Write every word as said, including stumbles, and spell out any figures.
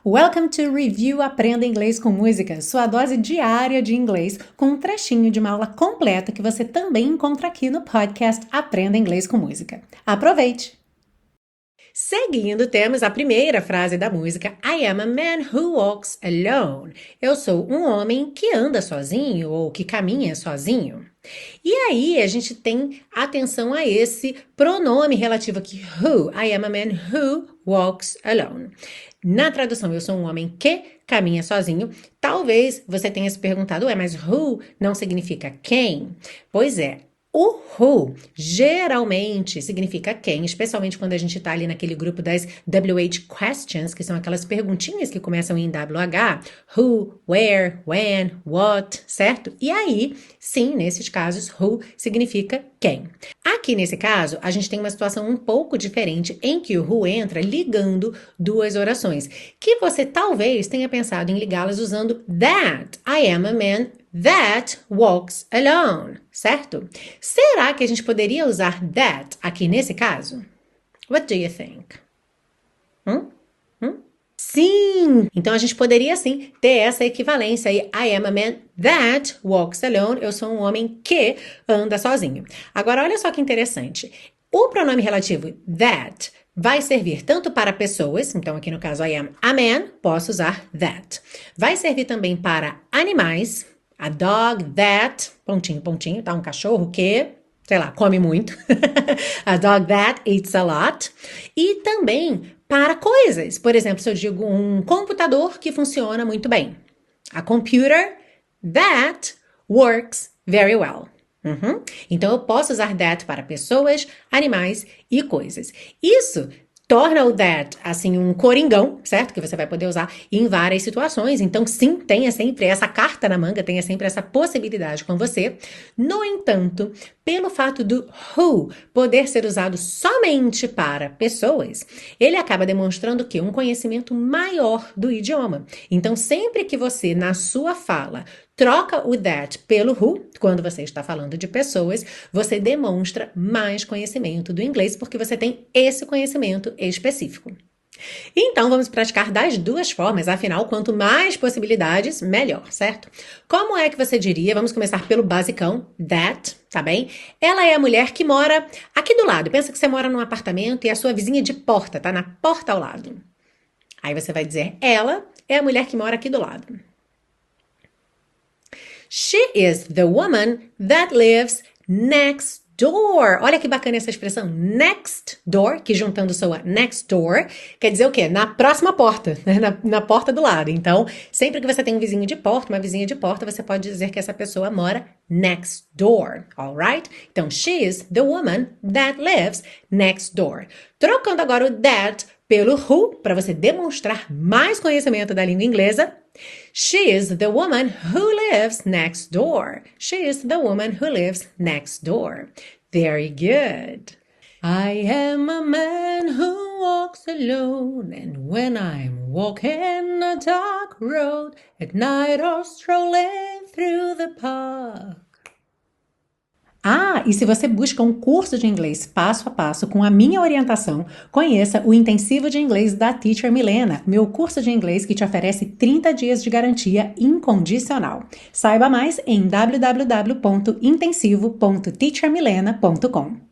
Welcome to Review Aprenda Inglês com Música, sua dose diária de inglês, com um trechinho de uma aula completa que você também encontra aqui no podcast Aprenda Inglês com Música. Aproveite! Seguindo, temos a primeira frase da música I am a man who walks alone. Eu sou um homem que anda sozinho ou que caminha sozinho. E aí a gente tem atenção a esse pronome relativo aqui, who. I am a man who walks alone. Na tradução, eu sou um homem que caminha sozinho. Talvez você tenha se perguntado, ué, mas who não significa quem? Pois é. O who geralmente significa quem, especialmente quando a gente está ali naquele grupo das W H questions, que são aquelas perguntinhas que começam em W H, who, where, when, what, certo? E aí, sim, nesses casos, who significa quem. Aqui nesse caso, a gente tem uma situação um pouco diferente em que o who entra ligando duas orações, que você talvez tenha pensado em ligá-las usando that. I am a man that walks alone, certo? Será que a gente poderia usar that aqui nesse caso? What do you think? Hum? Hum? Sim! Então a gente poderia sim ter essa equivalência aí. I am a man that walks alone. Eu sou um homem que anda sozinho. Agora olha só que interessante. O pronome relativo that vai servir tanto para pessoas, então aqui no caso I am a man, posso usar that. Vai servir também para animais. A dog that, pontinho, pontinho, tá? Um cachorro que, sei lá, come muito. A dog that eats a lot. E também para coisas. Por exemplo, se eu digo um computador que funciona muito bem. A computer that works very well. Uhum. Então, eu posso usar that para pessoas, animais e coisas. Isso torna o that, assim, um coringão, certo? Que você vai poder usar em várias situações. Então, sim, tenha sempre essa carta na manga, tenha sempre essa possibilidade com você. No entanto, pelo fato do who poder ser usado somente para pessoas, ele acaba demonstrando que um conhecimento maior do idioma. Então, sempre que você, na sua fala, troca o that pelo who, quando você está falando de pessoas, você demonstra mais conhecimento do inglês, porque você tem esse conhecimento específico. Então, vamos praticar das duas formas, afinal, quanto mais possibilidades, melhor, certo? Como é que você diria? Vamos começar pelo basicão, that, tá bem? Ela é a mulher que mora aqui do lado. Pensa que você mora num apartamento e a sua vizinha de porta, tá na porta ao lado. Aí você vai dizer, ela é a mulher que mora aqui do lado. She is the woman that lives next door. Olha que bacana essa expressão, next door, que juntando soa next door, quer dizer o quê? Na próxima porta, né? na, na porta do lado. Então, sempre que você tem um vizinho de porta, uma vizinha de porta, você pode dizer que essa pessoa mora next door, alright? Então, she is the woman that lives next door. Trocando agora o that pelo who, para você demonstrar mais conhecimento da língua inglesa. She is the woman who lives next door. She is the woman who lives next door. Very good. I am a man who walks alone, and when I'm walking a dark road, at night or strolling through the park. Ah, e se você busca um curso de inglês passo a passo com a minha orientação, conheça o Intensivo de Inglês da Teacher Milena, meu curso de inglês que te oferece trinta dias de garantia incondicional. Saiba mais em w w w ponto intensivo ponto teacher milena ponto com.